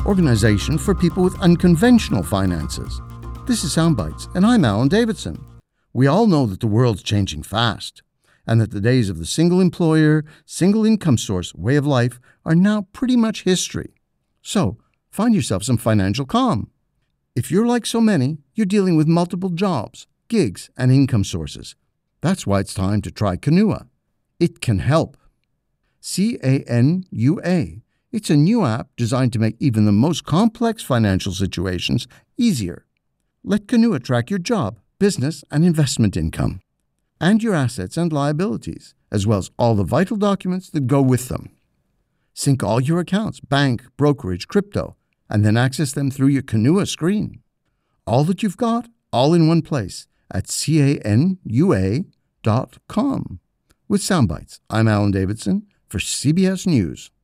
organization for people with unconventional finances. This is Soundbites, and I'm Alan Davidson. We all know that the world's changing fast, and that the days of the single employer, single income source way of life are now pretty much history. So, find yourself some financial calm. If you're like so many, you're dealing with multiple jobs, gigs, and income sources. That's why it's time to try Kanua. It can help. Canua. It's a new app designed to make even the most complex financial situations easier. Let Kanua track your job, business, and investment income, and your assets and liabilities, as well as all the vital documents that go with them. Sync all your accounts, bank, brokerage, crypto, and then access them through your Kanua screen. All that you've got, all in one place at canua.com. With Soundbites, I'm Alan Davidson for CBS News.